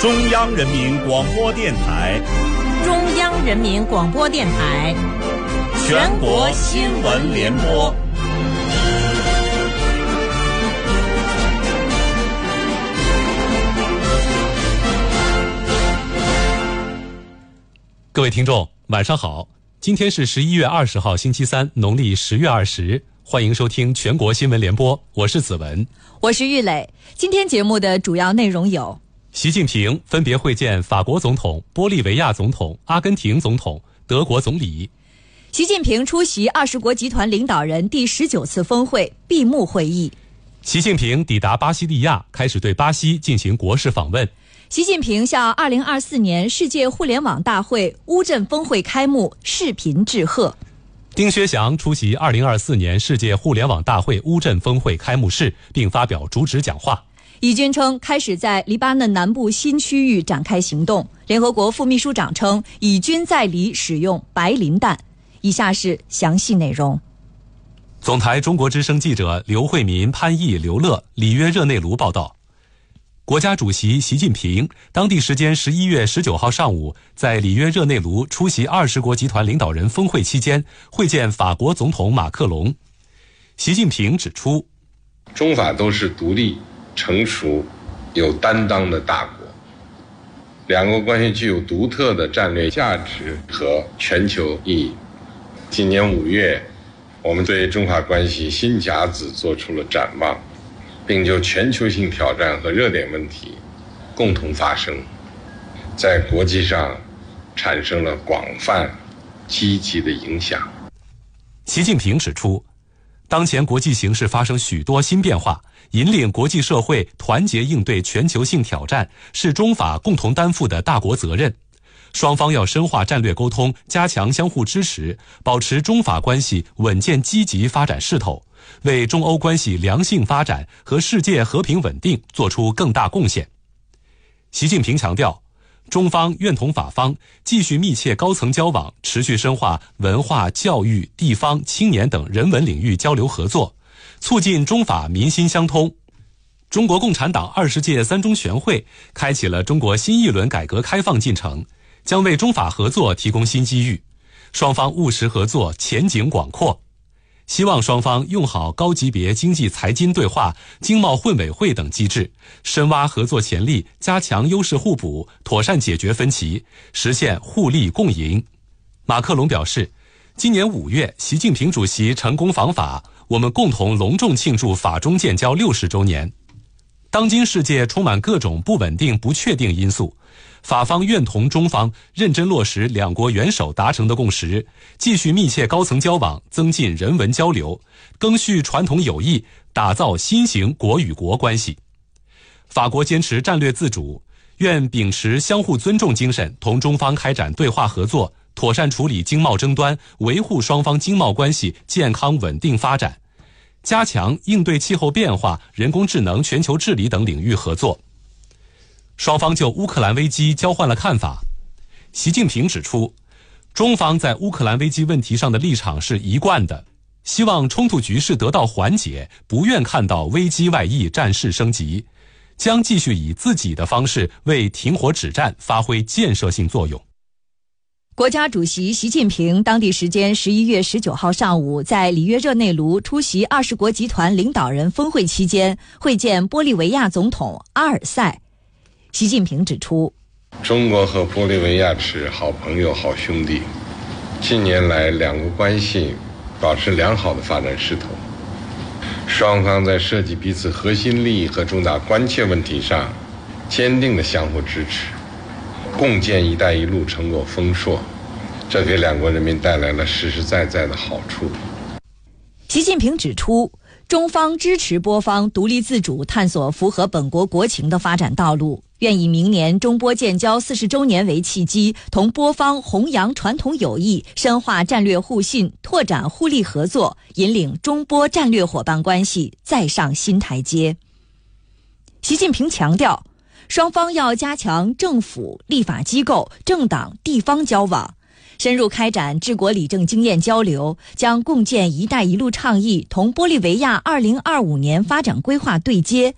中央人民广播电台， 中央人民广播电台， 全国新闻联播。 各位听众，晚上好！今天是11月20号，星期三，农历10月20。欢迎收听全国新闻联播，我是子文， 我是玉磊。今天节目的主要内容有： 习近平分别会见法国总统、玻利维亚总统、阿根廷总统、德国总理。 习近平出席20国集团领导人第19次峰会闭幕会议。 习近平抵达巴西利亚，开始对巴西进行国事访问。 习近平向2024年世界互联网大会乌镇峰会开幕视频致贺。 丁薛祥出席2024年世界互联网大会乌镇峰会开幕式，并发表主旨讲话。 以军称开始在黎巴嫩南部新区域展开行动。联合国副秘书长称，以军在黎使用白磷弹。以下是详细内容。 总台中国之声记者刘慧民、潘毅、刘乐、里约热内卢报道。国家主席习近平当地时间11月19号上午在里约热内卢出席20国集团领导人峰会期间，会见法国总统马克龙。习近平指出， 中法都是独立、成熟、有担当的大国，两国关系具有独特的战略价值和全球意义。今年5月，我们对中法关系新甲子做出了展望，并就全球性挑战和热点问题共同发声，在国际上产生了广泛积极的影响。 习近平指出，当前国际形势发生许多新变化，引领国际社会团结应对全球性挑战，是中法共同担负的大国责任。双方要深化战略沟通，加强相互支持，保持中法关系稳健积极发展势头，为中欧关系良性发展和世界和平稳定做出更大贡献。习近平强调，中方愿同法方继续密切高层交往，持续深化文化、教育、地方、青年等人文领域交流合作，促进中法民心相通。中国共产党20届三中全会开启了中国新一轮改革开放进程，将为中法合作提供新机遇，双方务实合作前景广阔。希望双方用好高级别经济财经对话、经贸混委会等机制，深挖合作潜力，加强优势互补，妥善解决分歧，实现互利共赢。马克龙表示，今年5月，习近平主席成功访法，我们共同隆重庆祝法中建交60周年。当今世界充满各种不稳定、不确定因素，法方愿同中方认真落实两国元首达成的共识，继续密切高层交往，增进人文交流，赓续传统友谊，打造新型国与国关系。法国坚持战略自主，愿秉持相互尊重精神，同中方开展对话合作，妥善处理经贸争端，维护双方经贸关系健康稳定发展，加强应对气候变化、人工智能、全球治理等领域合作。双方就乌克兰危机交换了看法。习近平指出，中方在乌克兰危机问题上的立场是一贯的，希望冲突局势得到缓解，不愿看到危机外溢、战事升级，将继续以自己的方式为停火止战发挥建设性作用。 国家主席习近平当地时间11月19号上午在里约热内卢出席20国集团领导人峰会期间，会见玻利维亚总统阿尔塞。习近平指出， 中国和玻利维亚是好朋友、好兄弟，近年来两国关系保持良好的发展势头，双方在涉及彼此核心利益和重大关切问题上坚定的相互支持，共建“一带一路”成果丰硕，这给两国人民带来了实实在在的好处。 习近平指出，中方支持波方独立自主探索符合本国国情的发展道路，愿以明年中波建交40周年为契机，同波方弘扬传统友谊，深化战略互信，拓展互利合作，引领中波战略伙伴关系再上新台阶。习近平强调，双方要加强政府、立法机构、政党、地方交往，深入开展治国理政经验交流，将共建“一带一路”倡议同玻利维亚2025年发展规划对接，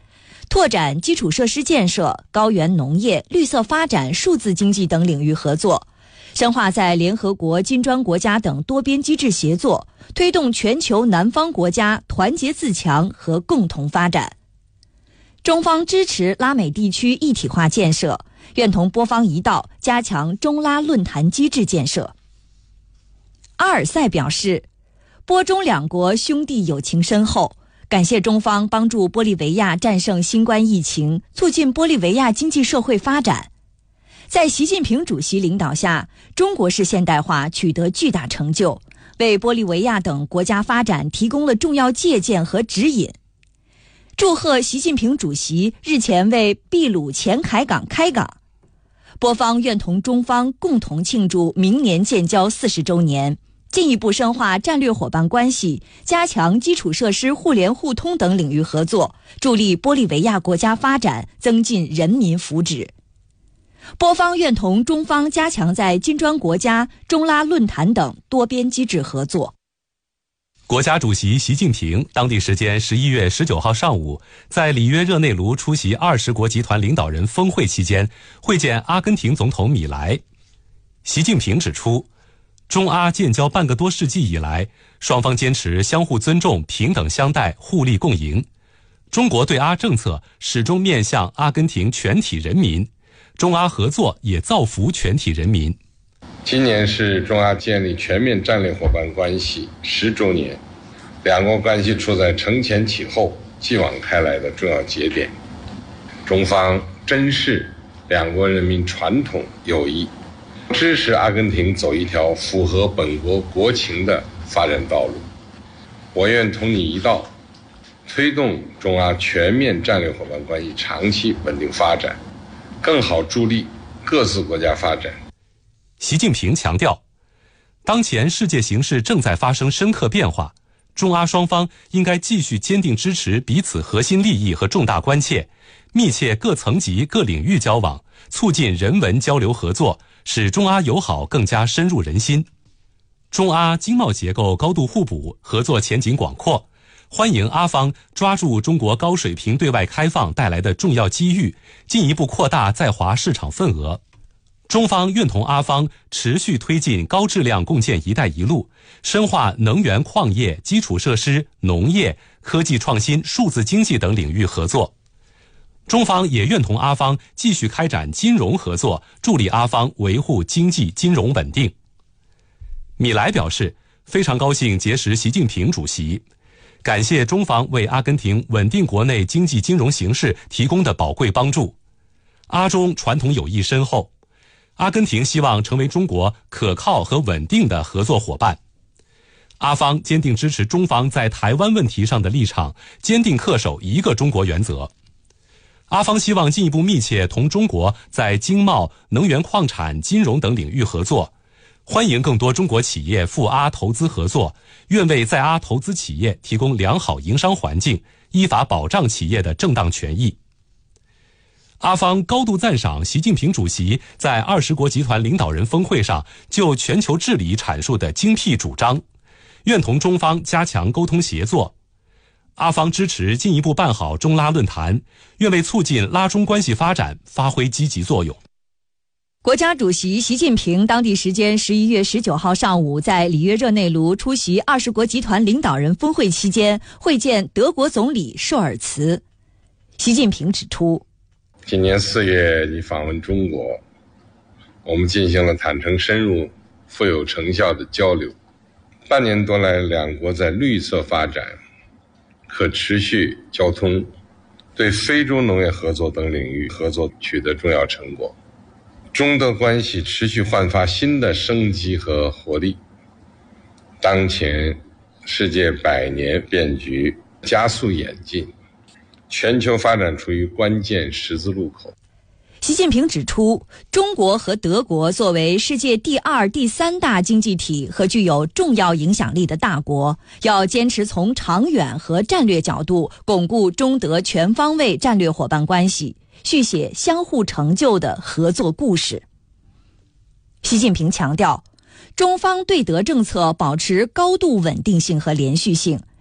拓展基础设施建设、高原农业、绿色发展、数字经济等领域合作，深化在联合国、金砖国家等多边机制协作，推动全球南方国家团结自强和共同发展。中方支持拉美地区一体化建设，愿同波方一道加强中拉论坛机制建设。阿尔塞表示，波中两国兄弟友情深厚，感谢中方帮助玻利维亚战胜新冠疫情，促进玻利维亚经济社会发展。在习近平主席领导下，中国式现代化取得巨大成就，为玻利维亚等国家发展提供了重要借鉴和指引。祝贺习近平主席日前为秘鲁前海港开港，波方愿同中方共同庆祝明年建交40周年，进一步深化战略伙伴关系，加强基础设施互联互通等领域合作，助力玻利维亚国家发展，增进人民福祉。波方愿同中方加强在金砖国家、中拉论坛等多边机制合作。 国家主席习近平当地时间11月19号上午，在里约热内卢出席20国集团领导人峰会期间，会见阿根廷总统米莱。习近平指出，中阿建交半个多世纪以来，双方坚持相互尊重、平等相待、互利共赢。中国对阿政策始终面向阿根廷全体人民，中阿合作也造福全体人民。 今年是中阿建立全面战略伙伴关系10周年，两国关系处在承前启后、继往开来的重要节点。中方珍视两国人民传统友谊，支持阿根廷走一条符合本国国情的发展道路。我愿同你一道，推动中阿全面战略伙伴关系长期稳定发展，更好助力各自国家发展。 习近平强调，当前世界形势正在发生深刻变化，中阿双方应该继续坚定支持彼此核心利益和重大关切，密切各层级各领域交往，促进人文交流合作，使中阿友好更加深入人心。中阿经贸结构高度互补，合作前景广阔，欢迎阿方抓住中国高水平对外开放带来的重要机遇，进一步扩大在华市场份额。中方愿同阿方持续推进高质量共建“一带一路”，深化能源、矿业、基础设施、农业、科技创新、数字经济等领域合作。中方也愿同阿方继续开展金融合作，助力阿方维护经济金融稳定。米莱表示，非常高兴结识习近平主席，感谢中方为阿根廷稳定国内经济金融形势提供的宝贵帮助。阿中传统友谊深厚，阿根廷希望成为中国可靠和稳定的合作伙伴。阿方坚定支持中方在台湾问题上的立场，坚定恪守一个中国原则。阿方希望进一步密切同中国在经贸、能源矿产、金融等领域合作，欢迎更多中国企业赴阿投资合作，愿为在阿投资企业提供良好营商环境，依法保障企业的正当权益。阿方高度赞赏习近平主席在20国集团领导人峰会上就全球治理阐述的精辟主张，愿同中方加强沟通协作。阿方支持进一步办好中拉论坛，愿为促进拉中关系发展发挥积极作用。 国家主席习近平当地时间11月19号上午在里约热内卢出席20国集团领导人峰会期间，会见德国总理舒尔茨。习近平指出， 今年4月你访问中国，我们进行了坦诚深入、富有成效的交流。半年多来，两国在绿色发展、可持续交通、对非洲农业合作等领域合作取得重要成果。中德关系持续焕发新的生机和活力。当前世界百年变局加速演进，全球发展处于关键十字路口。 习近平指出，中国和德国作为世界第2、第3大经济体和具有重要影响力的大国，要坚持从长远和战略角度巩固中德全方位战略伙伴关系，续写相互成就的合作故事。习近平强调，中方对德政策保持高度稳定性和连续性，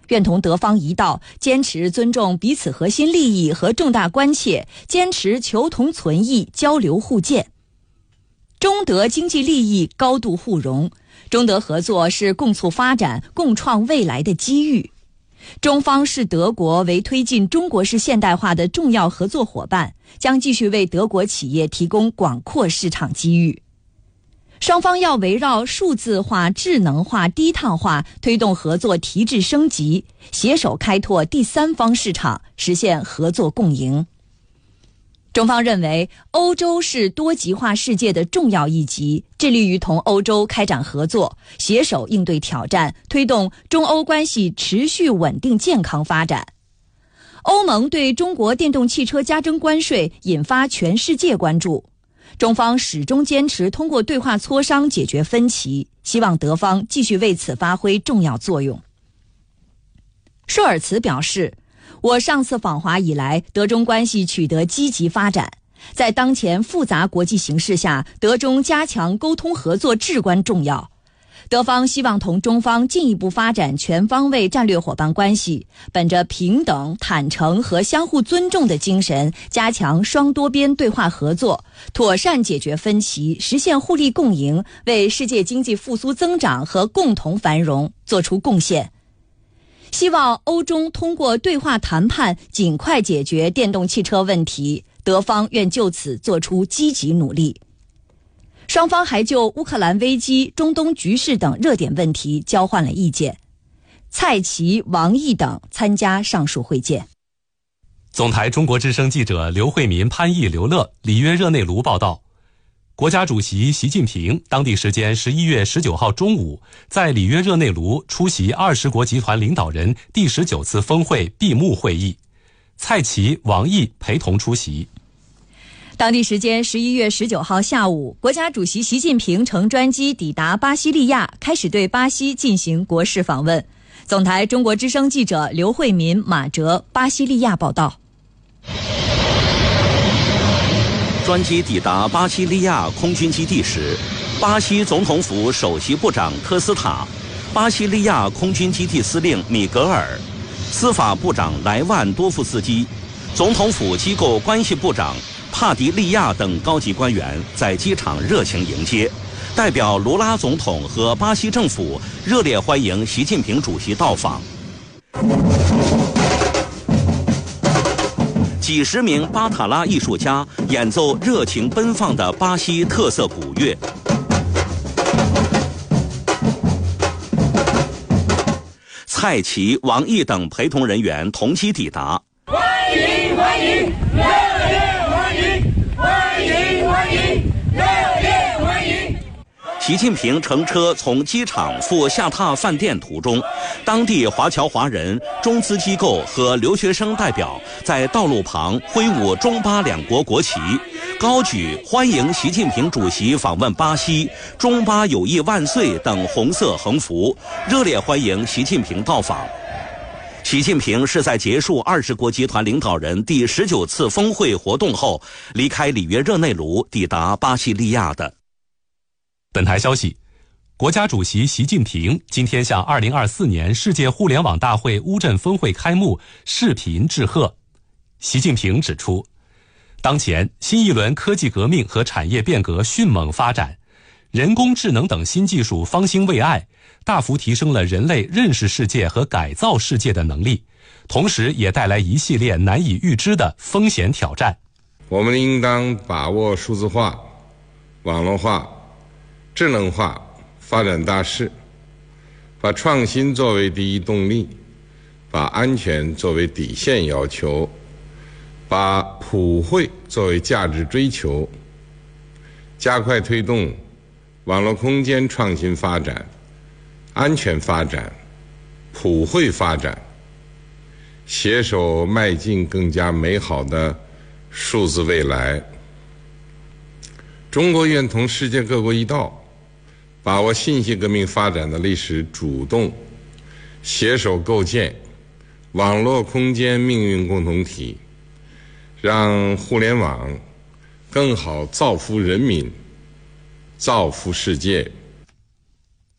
愿同德方一道，坚持尊重彼此核心利益和重大关切，坚持求同存异、交流互鉴。中德经济利益高度互融，中德合作是共促发展、共创未来的机遇。中方视德国为推进中国式现代化的重要合作伙伴，将继续为德国企业提供广阔市场机遇。双方要围绕数字化、智能化、低碳化推动合作提质升级，携手开拓第三方市场，实现合作共赢。中方认为，欧洲是多极化世界的重要一极，致力于同欧洲开展合作，携手应对挑战，推动中欧关系持续稳定健康发展。欧盟对中国电动汽车加征关税引发全世界关注，中方始终坚持通过对话磋商解决分歧，希望德方继续为此发挥重要作用。舒尔茨表示，我上次访华以来，德中关系取得积极发展。在当前复杂国际形势下，德中加强沟通合作至关重要。德方希望同中方进一步发展全方位战略伙伴关系，本着平等、坦诚和相互尊重的精神，加强双多边对话合作，妥善解决分歧，实现互利共赢，为世界经济复苏增长和共同繁荣做出贡献。希望欧中通过对话谈判尽快解决电动汽车问题，德方愿就此做出积极努力。双方还就乌克兰危机、中东局势等热点问题交换了意见。蔡奇、王毅等参加上述会见。 总台中国之声记者刘慧民、潘毅、刘乐、里约热内卢报道，国家主席习近平当地时间11月19号中午在里约热内卢出席20国集团领导人第19次峰会闭幕会议，蔡奇、王毅陪同出席。 当地时间11月19号下午，国家主席习近平乘专机抵达巴西利亚，开始对巴西进行国事访问。总台中国之声记者刘慧民、马哲，巴西利亚报道。 专机抵达巴西利亚空军基地时，巴西总统府首席部长科斯塔、巴西利亚空军基地司令米格尔、司法部长莱万多夫斯基、总统府机构关系部长帕迪利亚等高级官员在机场热情迎接，代表卢拉总统和巴西政府热烈欢迎习近平主席到访。几十名巴塔拉艺术家演奏热情奔放的巴西特色古乐。蔡奇、王毅等陪同人员同机抵达。 欢迎欢迎，热烈欢迎，欢迎欢迎，热烈欢迎。 习近平乘车从机场赴下榻饭店途中，当地华侨华人、中资机构和留学生代表在道路旁挥舞中巴两国国旗，高举欢迎习近平主席访问巴西、中巴友谊万岁等红色横幅，热烈欢迎习近平到访。习近平是在结束20国集团领导人第19次峰会活动后，离开里约热内卢抵达巴西利亚的。 本台消息，国家主席习近平今天向2024年世界互联网大会乌镇峰会开幕视频致贺。习近平指出，当前新一轮科技革命和产业变革迅猛发展，人工智能等新技术方兴未艾，大幅提升了人类认识世界和改造世界的能力，同时也带来一系列难以预知的风险挑战。 我们应当把握数字化、网络化、智能化发展大势，把创新作为第一动力，把安全作为底线要求，把普惠作为价值追求，加快推动网络空间创新发展、安全发展、普惠发展，携手迈进更加美好的数字未来。中国愿同世界各国一道，把握信息革命发展的历史主动，携手构建网络空间命运共同体，让互联网更好造福人民、造福世界。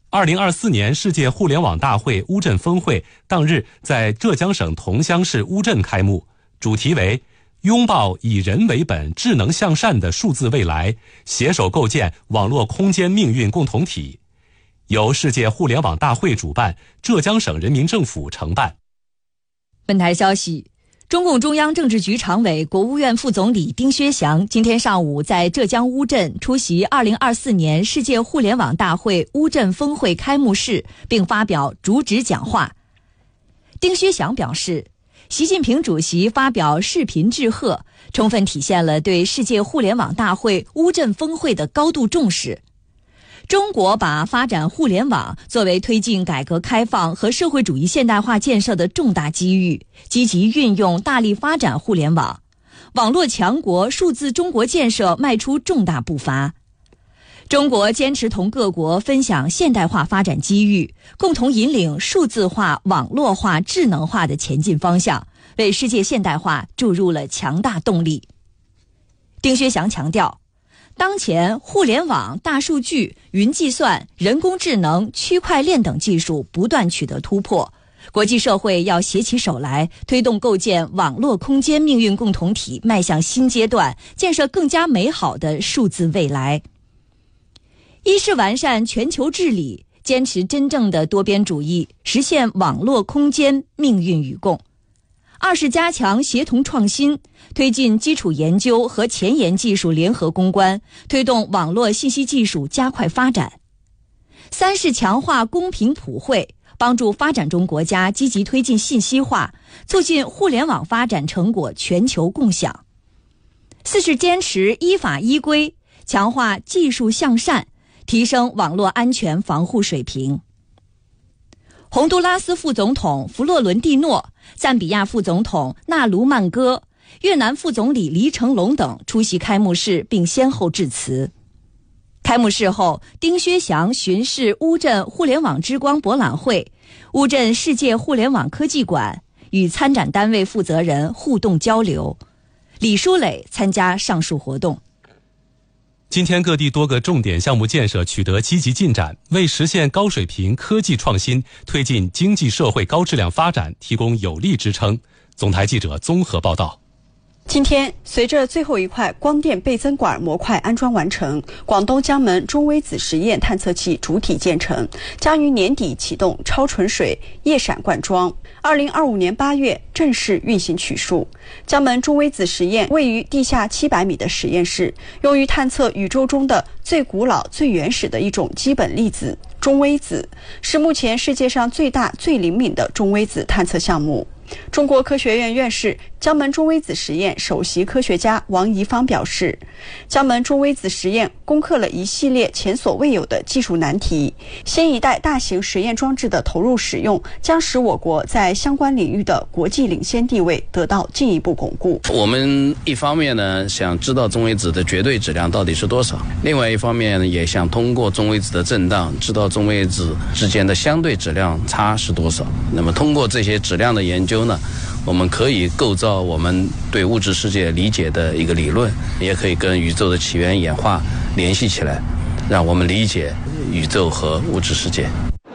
2024年世界互联网大会乌镇峰会当日在浙江省桐乡市乌镇开幕，主题为拥抱以人为本、智能向善的数字未来，携手构建网络空间命运共同体。由世界互联网大会主办，浙江省人民政府承办。 本台消息，中共中央政治局常委、国务院副总理丁薛祥今天上午在浙江乌镇出席2024年世界互联网大会乌镇峰会开幕式，并发表主旨讲话。丁薛祥表示，习近平主席发表视频致贺，充分体现了对世界互联网大会乌镇峰会的高度重视。中国把发展互联网作为推进改革开放和社会主义现代化建设的重大机遇，积极运用、大力发展互联网，网络强国、数字中国建设迈出重大步伐。中国坚持同各国分享现代化发展机遇，共同引领数字化、网络化、智能化的前进方向，为世界现代化注入了强大动力。丁薛祥强调，当前互联网、大数据、云计算、人工智能、区块链等技术不断取得突破，国际社会要携起手来，推动构建网络空间命运共同体迈向新阶段，建设更加美好的数字未来。一是完善全球治理，坚持真正的多边主义，实现网络空间命运与共。二是加强协同创新，推进基础研究和前沿技术联合攻关，推动网络信息技术加快发展。三是强化公平普惠，帮助发展中国家积极推进信息化，促进互联网发展成果全球共享。四是坚持依法依规，强化技术向善，提升网络安全防护水平。洪都拉斯副总统弗洛伦蒂诺、赞比亚副总统纳卢曼戈、越南副总理黎成龙等出席开幕式并先后致辞。开幕式后，丁薛祥巡视乌镇互联网之光博览会、乌镇世界互联网科技馆，与参展单位负责人互动交流。李书磊参加上述活动。 今天各地多个重点项目建设取得积极进展，为实现高水平科技创新、推进经济社会高质量发展提供有力支撑。总台记者综合报道。 今天，随着最后一块光电倍增管模块安装完成，广东江门中微子实验探测器主体建成，将于年底启动超纯水夜闪灌装，2025年8月正式运行取数。江门中微子实验位于地下700米的实验室，用于探测宇宙中的最古老、最原始的一种基本粒子——中微子，是目前世界上最大、最灵敏的中微子探测项目。中国科学院院士、江门中微子实验首席科学家王贻芳表示，江门中微子实验攻克了一系列前所未有的技术难题，新一代大型实验装置的投入使用，将使我国在相关领域的国际领先地位得到进一步巩固。 我们一方面呢，想知道中微子的绝对质量到底是多少；另外一方面呢，也想通过中微子的震荡，知道中微子之间的相对质量差是多少。那么通过这些质量的研究呢，我们可以构造我们对物质世界理解的一个理论，也可以跟宇宙的起源演化联系起来，让我们理解宇宙和物质世界。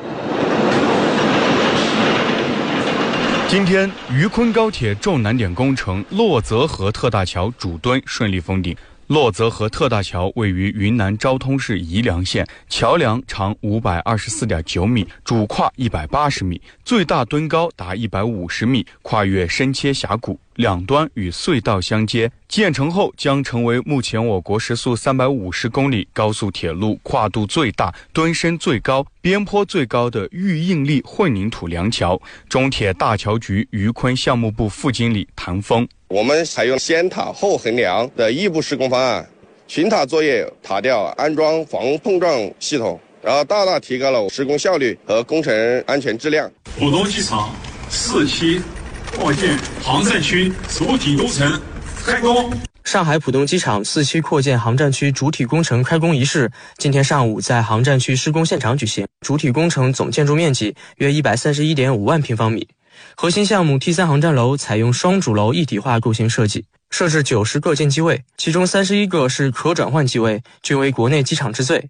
今天，渝昆高铁重难点工程洛泽河特大桥主墩顺利封顶。洛泽河特大桥位于云南昭通市宜良县，桥梁长524.9米，主跨180米，最大墩高达150米，跨越深切峡谷，两端与隧道相接。建成后将成为目前我国时速350公里高速铁路跨度最大、墩深最高、边坡最高的预应力混凝土梁桥。中铁大桥局渝昆项目部副经理谭峰： 我们采用先塔后横梁的异步施工方案，群塔作业塔吊安装防碰撞系统，然后大大提高了施工效率和工程安全质量。 浦东机场4期扩建航站区主体工程开工。 上海浦东机场4期扩建航站区主体工程开工仪式今天上午在航站区施工现场举行。主体工程总建筑面积约131.5万平方米。核心项目 T3 航站楼采用双主楼一体化构型设计，设置90个建机位，其中31个是可转换机位，均为国内机场之最。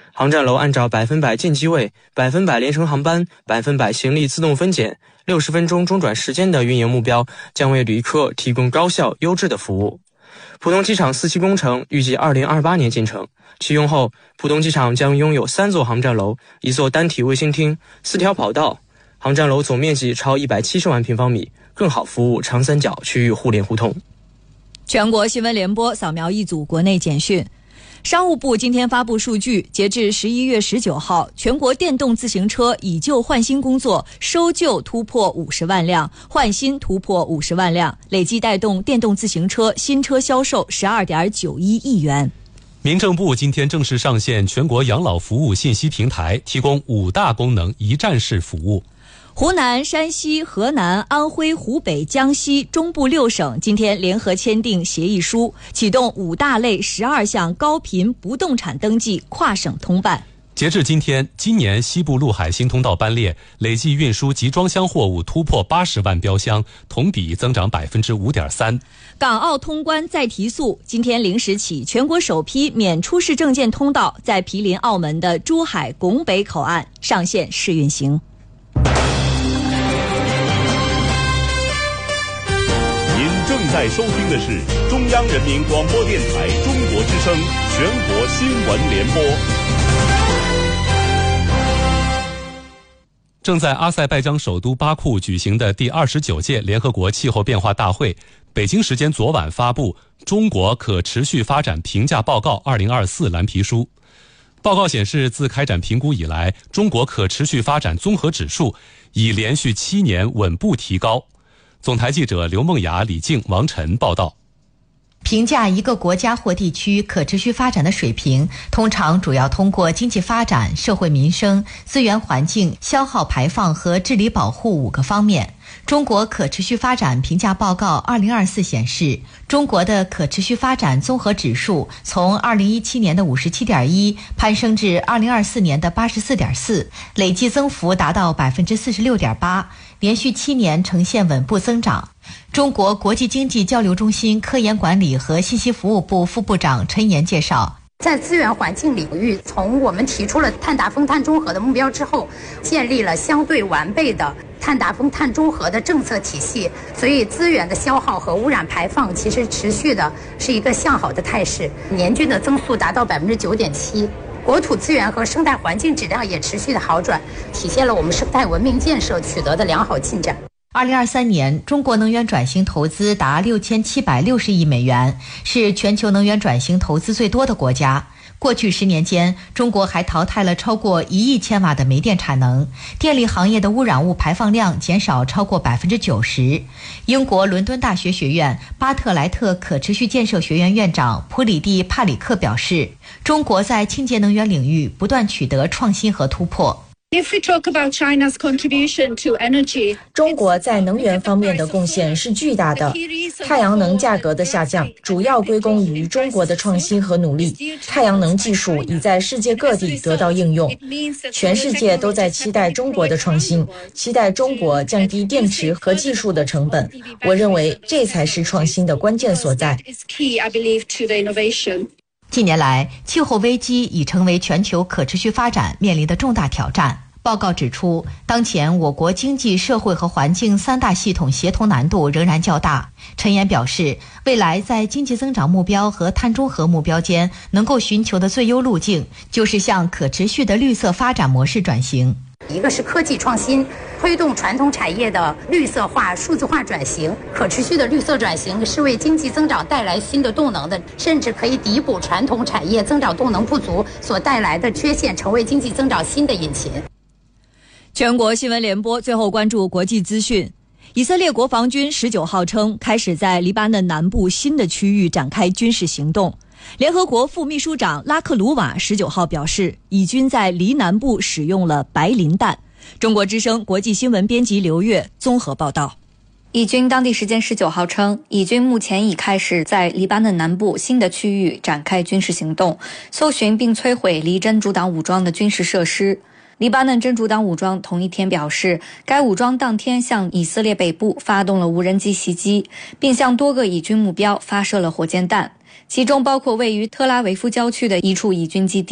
航站楼按照100%进机位、100%联程航班、100%行李自动分拣、60分钟中转时间的运营目标，将为旅客提供高效优质的服务。浦东机场4期工程预计2028年进程，启用后，浦东机场将拥有3座航站楼、1座单体卫星厅、4条跑道，航站楼总面积超170万平方米，更好服务长三角区域互联互通。 全国新闻联播扫描一组国内简讯。商务部今天发布数据，截至11月19号，全国电动自行车以旧换新工作收旧突破50万辆，换新突破50万辆，累计带动电动自行车新车销售12.91亿元。 民政部今天正式上线全国养老服务信息平台，提供5大功能一站式服务。 湖南、山西、河南、安徽、湖北、江西中部6省今天联合签订协议书，启动5大类12项高频不动产登记跨省通办。 截至今天，今年西部陆海新通道班列累计运输集装箱货物突破80万标箱，同比增长5.3%。 港澳通关再提速，今天0时起，全国首批免出示证件通道在毗邻澳门的珠海拱北口岸上线试运行。 正在收听的是中央人民广播电台中国之声全国新闻联播。 正在阿塞拜疆首都巴库举行的第29届联合国气候变化大会，北京时间昨晚发布《中国可持续发展评价报告2024》蓝皮书。报告显示，自开展评估以来，中国可持续发展综合指数已连续7年稳步提高。总台记者刘梦雅、李静、王晨报道。 评价一个国家或地区可持续发展的水平，通常主要通过经济发展、社会民生、资源环境、消耗排放和治理保护5个方面。中国可持续发展评价报告2024显示，中国的可持续发展综合指数从2017年的57.1攀升至2024年的84.4，累计增幅达到46.8%，连续7年呈现稳步增长。中国国际经济交流中心科研管理和信息服务部副部长陈岩介绍， 在资源环境领域，从我们提出了碳达峰、碳中和的目标之后，建立了相对完备的碳达峰、碳中和的政策体系，所以资源的消耗和污染排放其实持续的是一个向好的态势，年均的增速达到9.7%。国土资源和生态环境质量也持续的好转，体现了我们生态文明建设取得的良好进展。 2023年，中国能源转型投资达6760亿美元，是全球能源转型投资最多的国家。过去10年间，中国还淘汰了超过1亿千瓦的煤电产能，电力行业的污染物排放量减少超过90%。英国伦敦大学学院巴特莱特可持续建设学院院长普里蒂帕里克表示，中国在清洁能源领域不断取得创新和突破。 If we talk about China's contribution to energy, 中国在能源方面的贡献是巨大的。太阳能价格的下降主要归功于中国的创新和努力。太阳能技术已在世界各地得到应用，全世界都在期待中国的创新，期待中国降低电池和技术的成本。我认为这才是创新的关键所在。 近年来，气候危机已成为全球可持续发展面临的重大挑战。报告指出，当前我国经济社会和环境3大系统协同难度仍然较大。陈岩表示，未来在经济增长目标和碳中和目标间能够寻求的最优路径，就是向可持续的绿色发展模式转型。 一个是科技创新，推动传统产业的绿色化、数字化转型。可持续的绿色转型是为经济增长带来新的动能的，甚至可以弥补传统产业增长动能不足所带来的缺陷，成为经济增长新的引擎。 全国新闻联播最后关注国际资讯。以色列国防军19号称，开始在黎巴嫩南部新的区域展开军事行动。联合国副秘书长拉克鲁瓦19号表示，以军在黎南部使用了白磷弹。中国之声国际新闻编辑刘月综合报道。 以军当地时间19号称，以军目前已开始在黎巴嫩南部新的区域展开军事行动，搜寻并摧毁离真主党武装的军事设施。黎巴嫩真主党武装同一天表示，该武装当天向以色列北部发动了无人机袭击，并向多个以军目标发射了火箭弹，其中包括位于特拉维夫郊区的一处以军基地。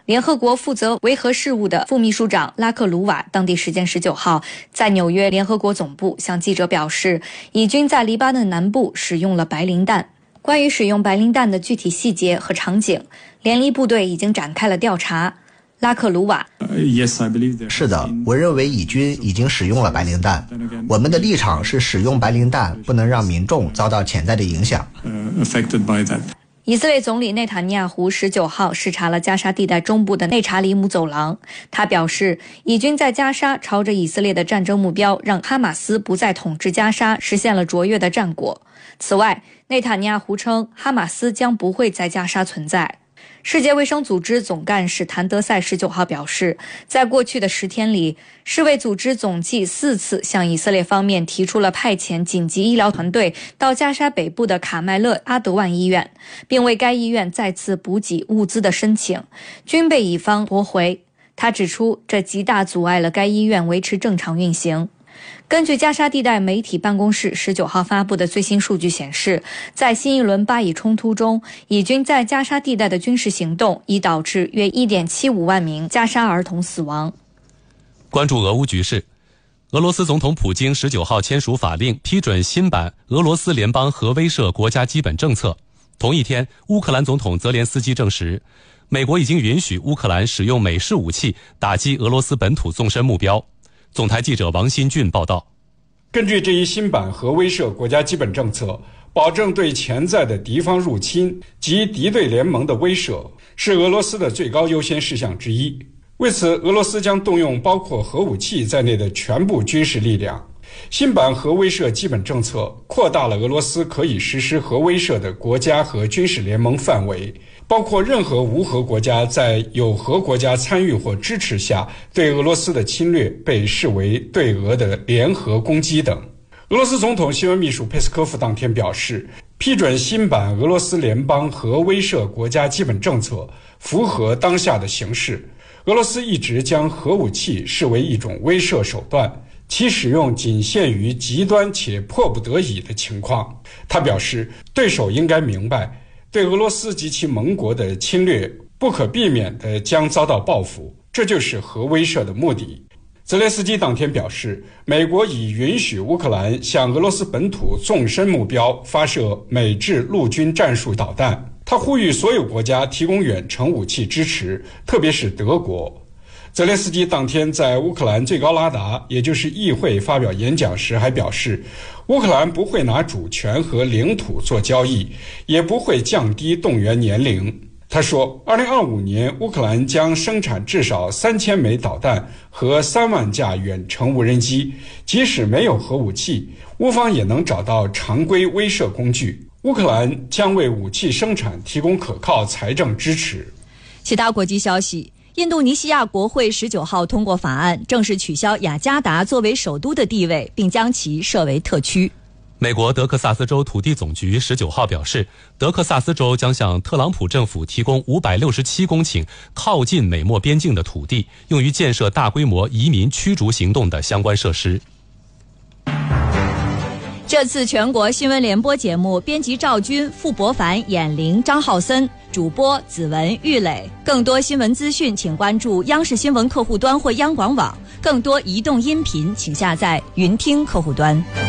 联合国负责维和事务的副秘书长拉克鲁瓦当地时间19号在纽约联合国总部向记者表示，以军在黎巴嫩南部使用了白磷弹。关于使用白磷弹的具体细节和场景，联黎部队已经展开了调查。拉克鲁瓦是的，我认为以军已经使用了白磷弹。我们的立场是使用白磷弹不能让民众遭到潜在的影响。 以色列总理内塔尼亚胡19号视察了加沙地带中部的内查里姆走廊。他表示，以军在加沙朝着以色列的战争目标，让哈马斯不再统治加沙，实现了卓越的战果。此外，内塔尼亚胡称，哈马斯将不会在加沙存在。世界卫生组织总干事谭德赛19号表示，在过去的10天里，世卫组织总计4次向以色列方面提出了派遣紧急医疗团队到加沙北部的卡麦勒阿德万医院，并为该医院再次补给物资的申请，均被以方驳回。他指出，这极大阻碍了该医院维持正常运行。根据加沙地带媒体办公室19号发布的最新数据显示，在新一轮巴以冲突中，以军在加沙地带的军事行动已导致约 1.75 万名加沙儿童死亡。 关注俄乌局势，俄罗斯总统普京19号签署法令，批准新版俄罗斯联邦核威慑国家基本政策。同一天，乌克兰总统泽连斯基证实，美国已经允许乌克兰使用美式武器打击俄罗斯本土纵深目标。总台记者王新俊报道。 根据这一新版核威慑国家基本政策，保证对潜在的敌方入侵及敌对联盟的威慑是俄罗斯的最高优先事项之一。为此，俄罗斯将动用包括核武器在内的全部军事力量。新版核威慑基本政策扩大了俄罗斯可以实施核威慑的国家和军事联盟范围，包括任何无核国家在有核国家参与或支持下对俄罗斯的侵略被视为对俄的联合攻击等。俄罗斯总统新闻秘书佩斯科夫当天表示，批准新版俄罗斯联邦核威慑国家基本政策符合当下的形势。俄罗斯一直将核武器视为一种威慑手段，其使用仅限于极端且迫不得已的情况。他表示，对手应该明白，对俄罗斯及其盟国的侵略不可避免地将遭到报复，这就是核威慑的目的。泽连斯基当天表示，美国已允许乌克兰向俄罗斯本土纵深目标发射美制陆军战术导弹。他呼吁所有国家提供远程武器支持，特别是德国。泽连斯基当天在乌克兰最高拉达，也就是议会发表演讲时还表示，乌克兰不会拿主权和领土做交易，也不会降低动员年龄。他说，2025年乌克兰将生产至少3000枚导弹和3万架远程无人机，即使没有核武器，乌方也能找到常规威慑工具。乌克兰将为武器生产提供可靠财政支持。 其他国际消息，印度尼西亚国会19号通过法案，正式取消雅加达作为首都的地位，并将其设为特区。 美国德克萨斯州土地总局19号表示，德克萨斯州将向特朗普政府提供567公顷靠近美墨边境的土地，用于建设大规模移民驱逐行动的相关设施。 这次全国新闻联播节目，编辑赵军、傅博凡、闫玲、张浩森，主播子文、玉磊。更多新闻资讯，请关注央视新闻客户端或央广网。更多移动音频，请下载云听客户端。